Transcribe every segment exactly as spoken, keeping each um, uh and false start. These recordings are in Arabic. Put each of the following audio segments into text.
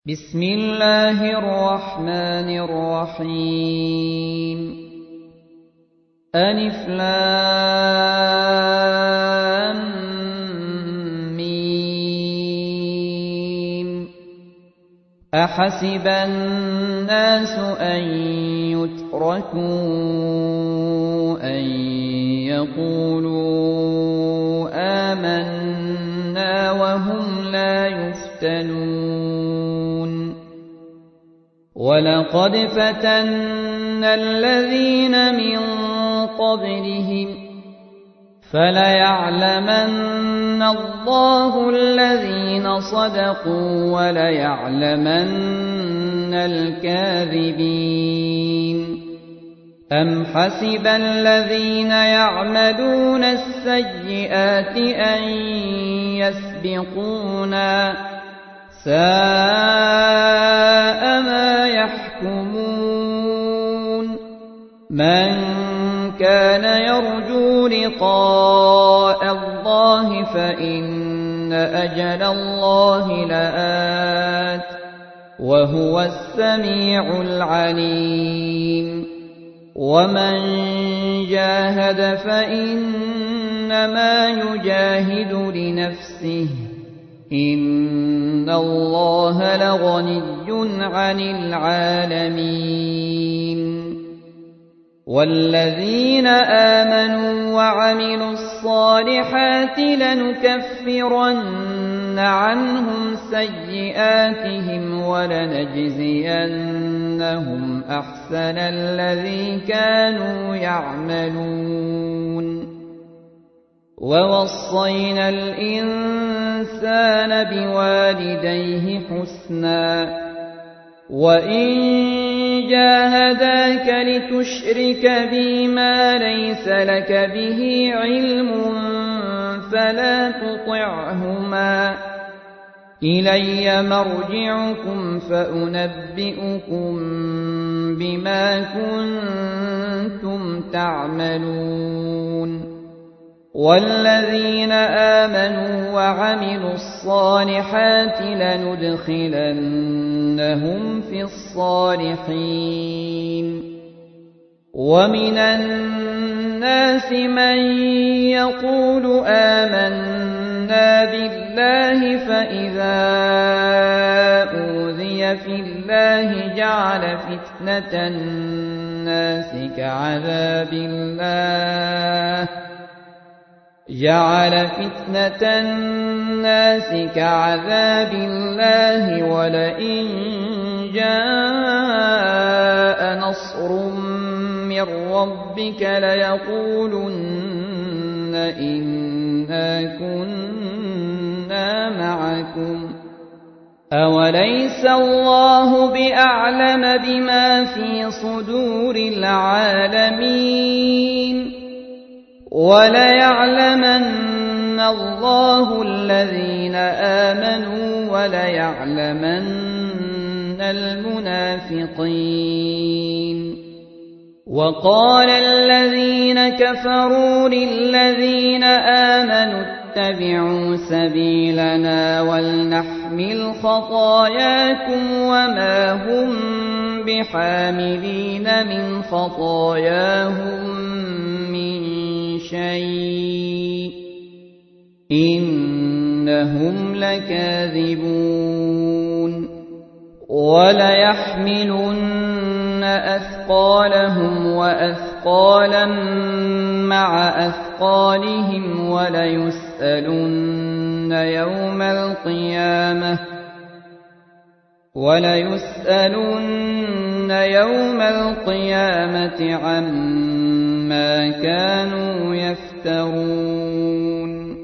بسم الله الرحمن الرحيم ألف لام ميم أحسب الناس أن يتركوا أن يقولوا آمنا وهم لا يفتنون ولقد فتنا الذين من قبلهم فليعلمن الله الذين صدقوا وليعلمن الكاذبين أم حسب الذين يعملون السيئات أن يسبقونا ساء ما يحكمون من كان يرجو لقاء الله فإن أجل الله لآت وهو السميع العليم ومن جاهد فإنما يجاهد لنفسه إن الله لغني عن العالمين والذين آمنوا وعملوا الصالحات لنكفرن عنهم سيئاتهم ولنجزينهم أحسن الذي كانوا يعملون ووصينا الإنسان بوالديه حسنا وإن جاهداك لتشرك بي ما ليس لك به علم فلا تطعهما إلي مرجعكم فأنبئكم بما كنتم تعملون والذين آمنوا وعملوا الصالحات لندخلنهم في الصالحين ومن الناس من يقول آمنا بالله فإذا أوذي في الله جعل فتنة الناس كعذاب الله جعل فتنة الناس كعذاب الله ولئن جاء نصر من ربك ليقولن إنا كنا معكم أوليس الله بأعلم بما في صدور العالمين وليعلمن الله الذين آمنوا وليعلمن المنافقين وقال الذين كفروا للذين آمنوا اتبعوا سبيلنا ولنحمل خطاياكم وما هم بحاملين من خطاياهم شيء إنهم لكاذبون وليحملن أثقالهم وأثقالا مع أثقالهم وليسألن يوم القيامة وليسألن يوم القيامة عما كانوا يفترون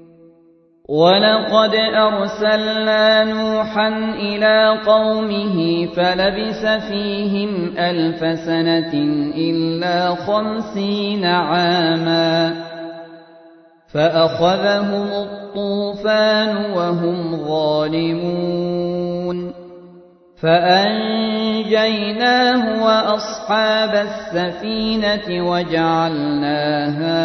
ولقد أرسلنا نوحا إلى قومه فلبث فيهم ألف سنة إلا خمسين عاما فأخذهم الطوفان وهم ظالمون فأنجيناه وأصحاب السفينة وجعلناها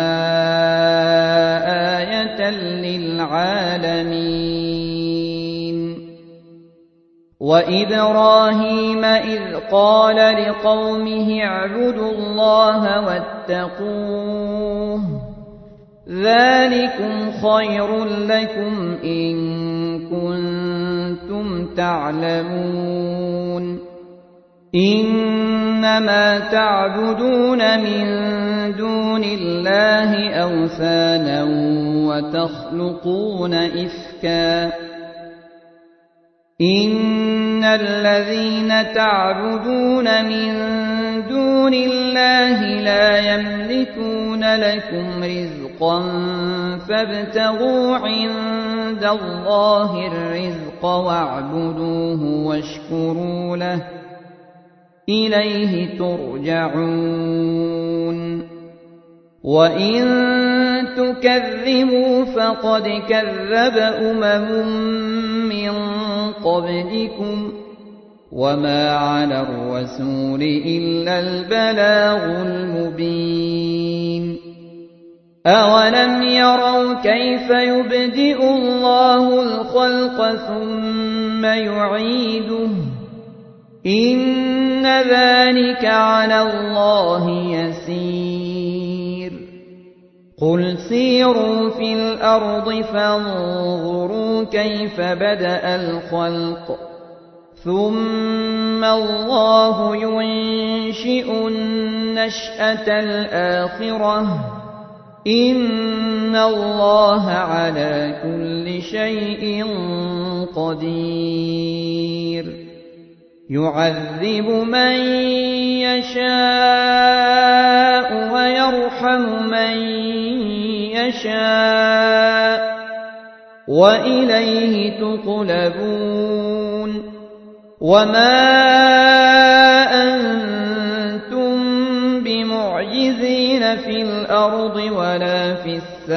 آية للعالمين وإبراهيم إذ قال لقومه اعبدوا الله واتقوه ذلكم خير لكم إن كنتم تعلمون إنما تعبدون من دون الله أوثانا وتخلقون إفكا إن الذين تعبدون من دون الله لا يملكون لكم رزقا فابتغوا عند الله الرزق واعبدوه واشكروا له إليه ترجعون وإن تكذبوا فقد كذب أمم من قبلكم وما على الرسول إلا البلاغ المبين أولم يروا كيف يبدئ الله الخلق ثم يعيده إن ذلك على الله يسير قل سيروا في الأرض فانظروا كيف بدأ الخلق ثم الله ينشئ النشأة الآخرة إن الله على كل شيء قدير يعذب من يشاء ويرحم من يشاء وإليه تقلبون وما أنتم بمعجزين في الأرض ولا في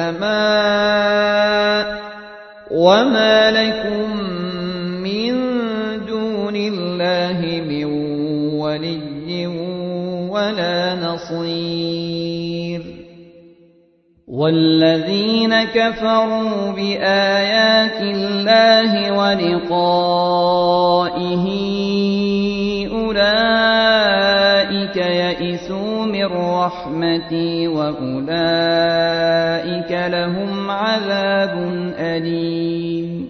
السماء وما لكم من دون الله من ولي ولا نصير والذين كفروا بآيات الله ولقائه أولئك يئسوا من رحمتي وأولئك لهم عذاب أليم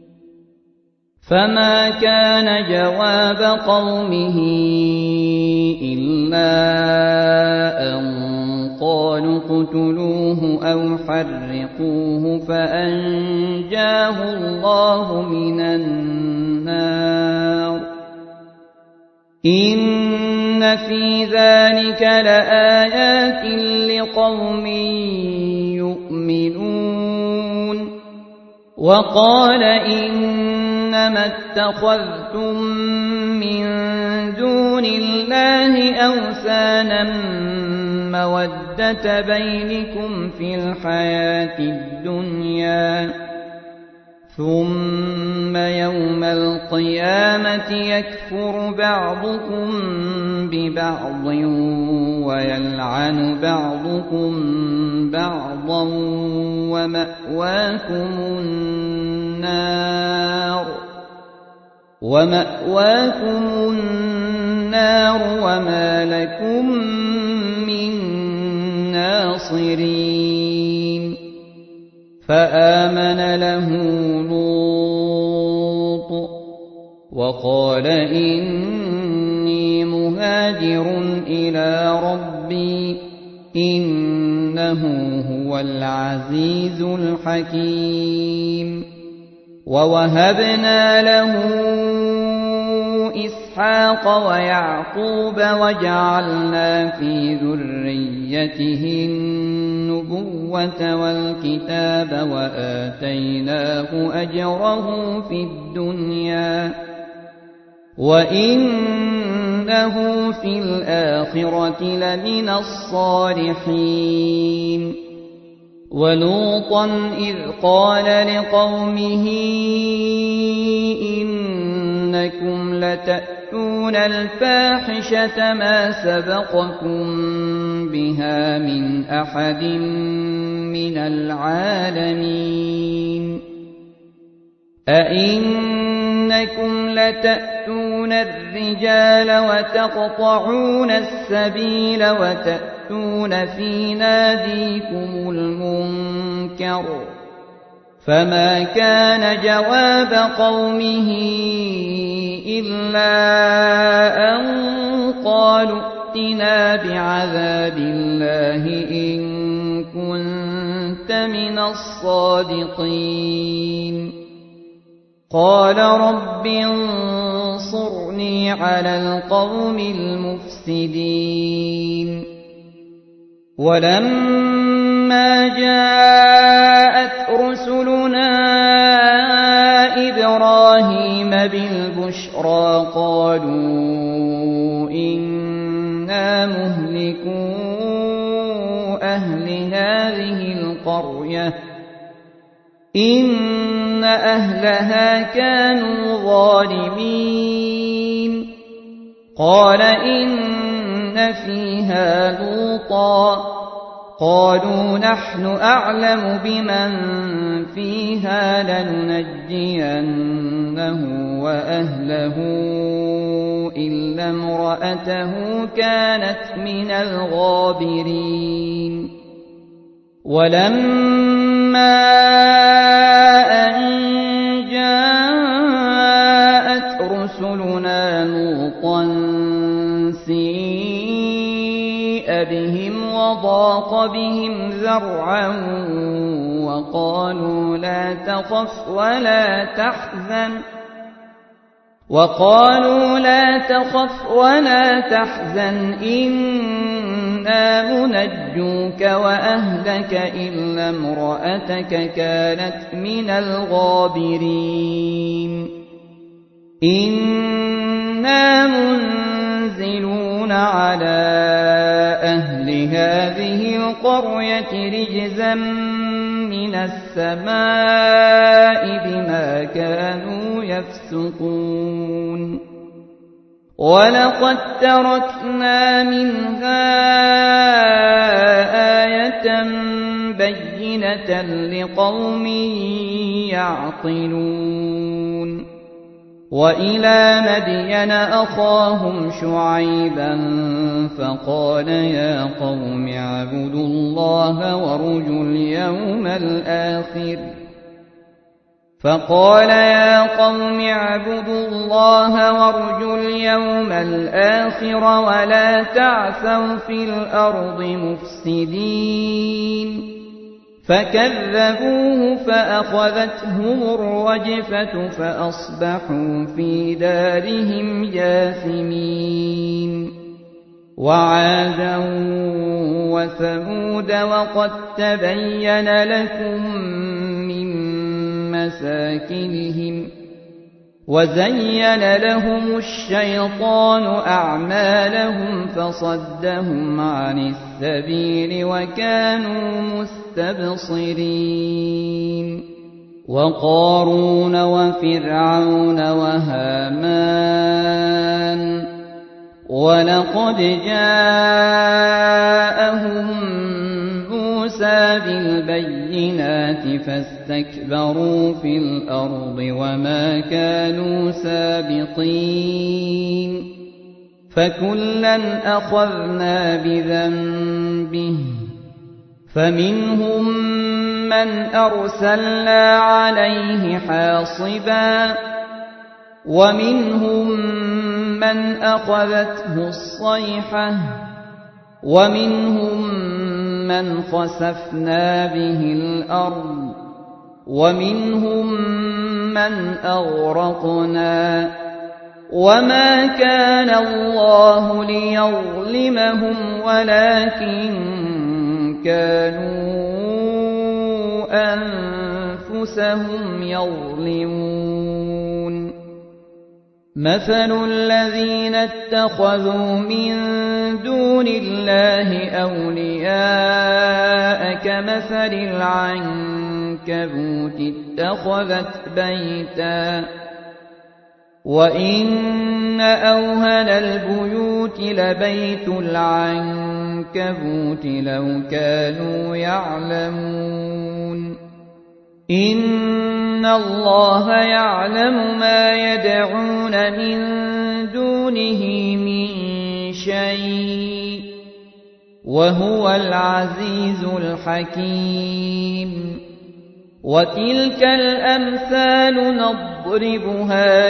فما كان جواب قومه إلا أن قالوا اقتلوه أو حرقوه فأنجاه الله من النار إن في ذلك لآيات لقوم يؤمنون وقال إنما اتخذتم من دون الله أوثانا مودة بينكم في الحياة الدنيا ثم يوم القيامة يكفر بعضكم ببعض ويلعن بعضكم بعضا ومأواكم النار ومأواكم النار وما لكم من ناصرين فآمن له لوط وقال إني مهاجر إلى ربي إنه هو العزيز الحكيم ووهبنا له إسحاق ويعقوب وجعلنا في ذريته النبوة والكتاب وآتيناه أجره في الدنيا وإنه في الآخرة لمن الصالحين ولوطا إذ قال لقومه إنكم لتأتون الفاحشة ما سبقكم بها من أحد من العالمين أئنكم إنكم لتأتون الرجال وتقطعون السبيل وتأتون في ناديكم المنكر فما كان جواب قومه إلا أن قالوا ائتنا بعذاب الله إن كنت من الصادقين قال رب انصرني على القوم المفسدين ولما جاءت رسلنا إبراهيم بالبشرى قالوا إنا مهلكو أهل هذه القرية إن أهلها كانوا ظالمين قال إن فيها لوطا قالوا نحن أعلم بمن فيها لننجينه وأهله إلا امرأته كانت من الغابرين ولما أن جاءت رسلنا لوطا سيء بهم وضاق بهم ذرعا وقالوا لا تخف ولا تحزن وقالوا لا تخف ولا تحزن إنا منجوك وأهلك إلا امرأتك كانت من الغابرين إنا منزلون على أهل هذه القرية رجزا من السماء بما كانوا يفسقون ولقد تركنا منها آية بينة لقوم يعقلون وإلى مدين أخاهم شعيبا فقال يا قوم اعبدوا الله وارجوا اليوم الآخر فقال يا قوم اعبدوا الله وارجوا اليوم الآخر ولا تعثوا في الأرض مفسدين فكذبوه فأخذتهم الرجفة فأصبحوا في دارهم جاثمين وعادا وثمود وقد تبين لكم من مساكنهم وزين لهم الشيطان أعمالهم فصدهم عن السبيل وكانوا مستبصرين وقارون وفرعون وهامان ولقد جاءهم موسى بالبينات فاستكبروا في الأرض وما كانوا سابقين فكلا أخذنا بذنبه فمنهم من أرسلنا عليه حاصبا ومنهم من أخذته الصيحة ومنهم من خسفنا به الأرض ومنهم من أغرقنا وما كان الله ليظلمهم ولكن كانوا أنفسهم يظلمون مثل الذين اتخذوا من دون الله أولياء كمثل العنكبوت اتخذت بيتا وإن أوهن البيوت لبيت العنكبوت لو كانوا يعلمون إن إن الله يعلم ما يدعون من دونه من شيء وهو العزيز الحكيم وتلك الأمثال نضربها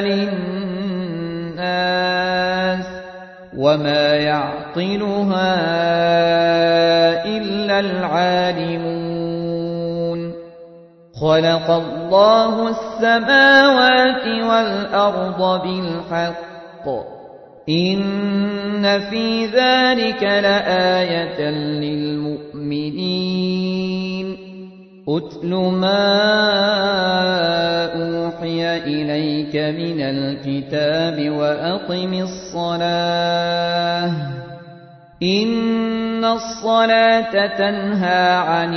للناس وما يعقلها إلا العالمون خلق الله السماوات والأرض بالحق إن في ذلك لآية للمؤمنين أتل ما أوحي إليك من الكتاب وأقم الصلاة إن الصلاة تنهى عن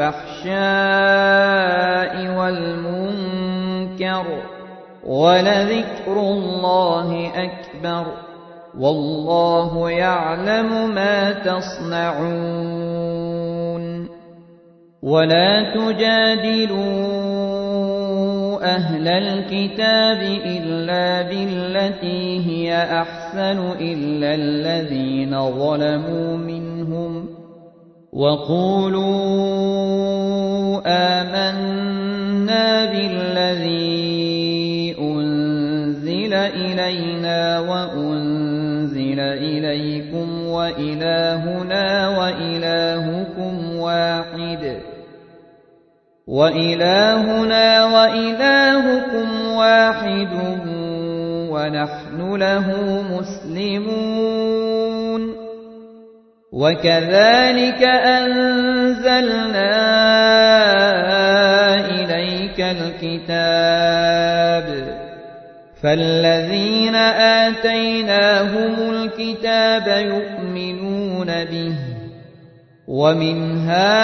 الفحشاء والمنكر ولذكر الله أكبر والله يعلم ما تصنعون ولا تجادلوا أهل الكتاب إلا بالتي هي أحسن إلا الذين ظلموا منهم وقولوا آمنا بالذي أنزل إلينا وأنزل إليكم وإلهنا وإلهكم واحد وإلهنا وإلهكم واحد ونحن له مسلمون وكذلك أنزلنا إليك الكتاب فالذين آتيناهم الكتاب يؤمنون به ومن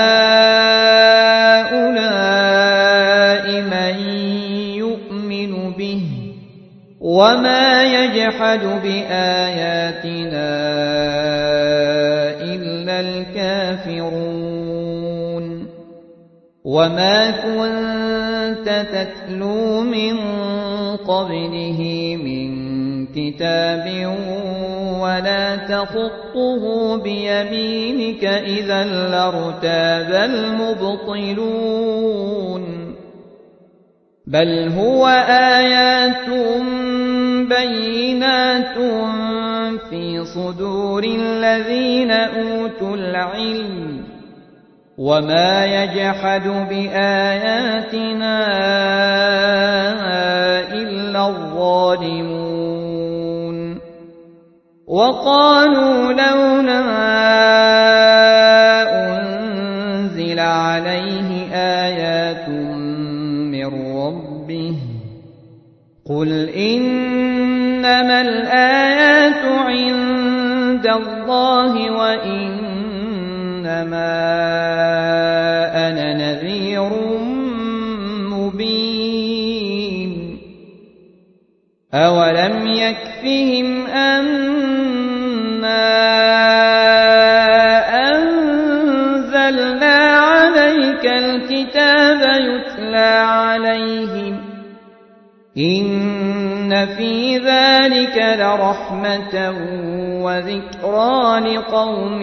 هؤلاء من يؤمن به وما يجحد بآياتنا إلا الكافرون وما كنت تتلو من قبله من كتاب ولا تخطه بيمينك إذا لارتاب المبطلون بل هو آيات بينات في صدور الذين أوتوا العلم وما يجحد بآياتنا إلا الظالمون وقالوا لولا أنزل عليه آيات من ربه قل إنما الآيات عند الله وإنما أنا نذير مبين أولم يكفهم أنا أنزلنا عليك الكتاب يتلى عليهم إن في ذلك لرحمة وذكرى لقوم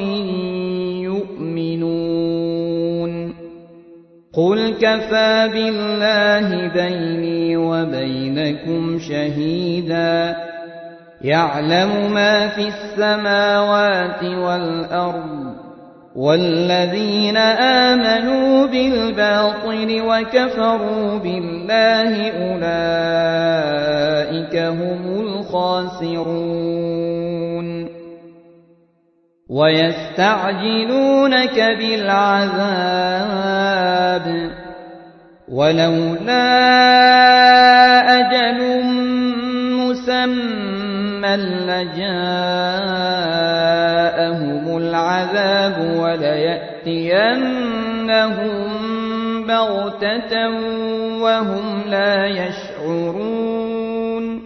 يؤمنون قل كفى بالله بيني وبينكم شهيدا يعلم ما في السماوات والأرض والذين آمنوا بالباطل وكفروا بالله أولئك هم الخاسرون ويستعجلونك بالعذاب ولولا أجل مسمى لجاءهم العذاب وليأتينهم بغتة وهم لا يشعرون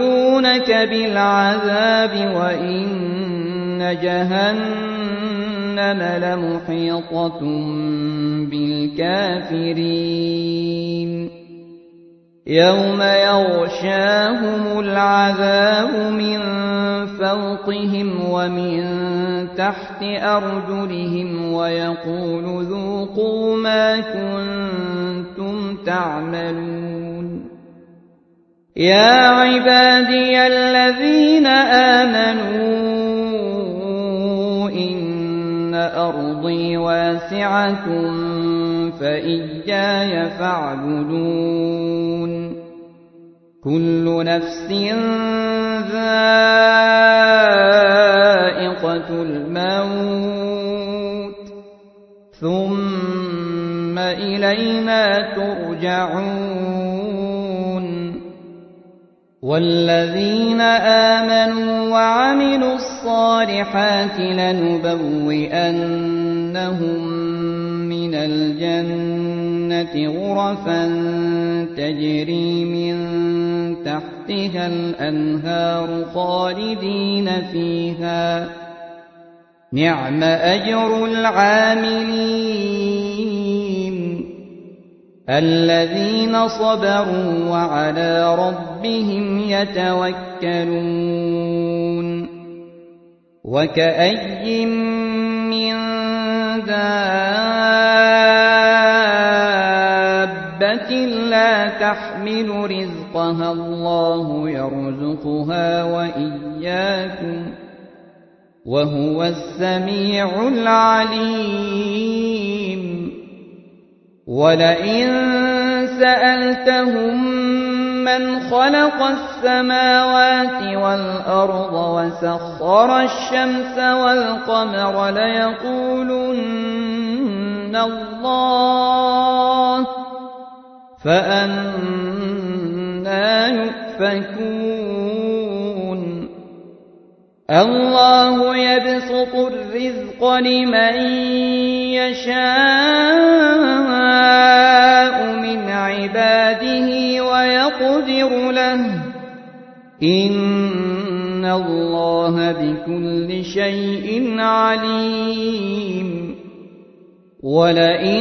يستعجلونك بالعذاب وإن جهنم جهنم لمحيطة بالكافرين يوم يغشاهم العذاب من فوقهم ومن تحت أرجلهم ويقول ذوقوا ما كنتم تعملون يا عبادي الذين آمنوا إن أرضي واسعة فإياي فاعبدون كل نفس ذائقة الموت ثم إلينا ترجعون والذين آمنوا وعملوا الصالحات لنبوئنهم من الجنة غرفا تجري من تحتها الأنهار خالدين فيها نعم أجر العاملين الذين صبروا وعلى ربهم يتوكلون وكأي من دابة لا تحمل رزقها الله يرزقها وإياكم وهو السميع العليم ولئن سألتهم من خلق السماوات والأرض وسخر الشمس والقمر ليقولن الله فأنى يؤفكون الله يبسط الرزق لمن يشاء من عباده ويقدر له إن الله بكل شيء عليم ولئن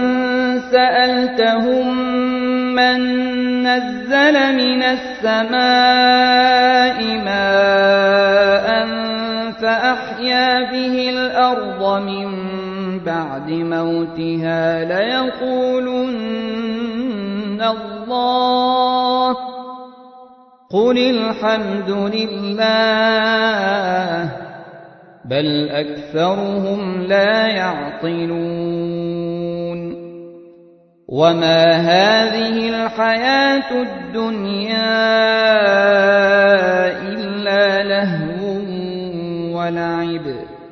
سألتهم من نزل من السماء ماء فأحيا به الأرض من بعد موتها ليقولن الله قل الحمد لله بل أكثرهم لا يعقلون وما هذه الحياة الدنيا إلا لهو ولعب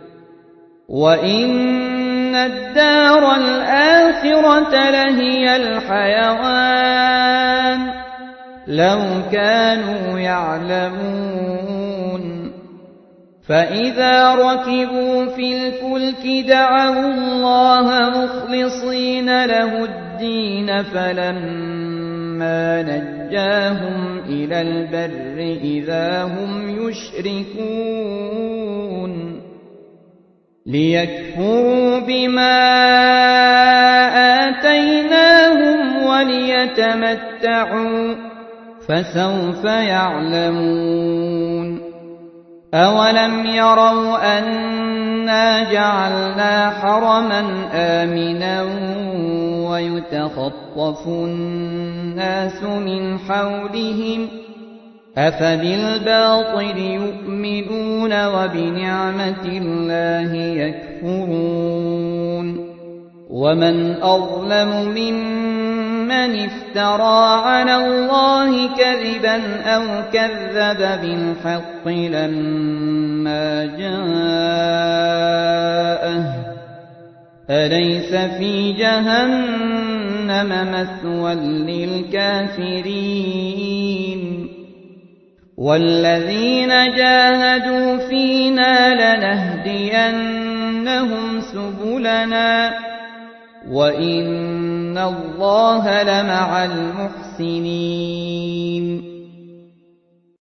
وإن الدار الآخرة لهي الحيوان لو كانوا يعلمون فإذا ركبوا في الفلك دعوا الله مخلصين له الدين فلما نجاهم إلى البر إذا هم يشركون ليكفروا بما آتيناهم وليتمتعوا فسوف يعلمون أولم يروا أنا جعلنا حرما آمنا ويتخطف الناس من حولهم أفبالباطل يؤمنون وبنعمة الله يكفرون ومن أظلم ممن افترى على الله كذبا أو كذب بالحق لما جاءه أليس في جهنم مثوى للكافرين والذين جاهدوا فينا لنهدينهم سبلنا وإن الله لمع المحسنين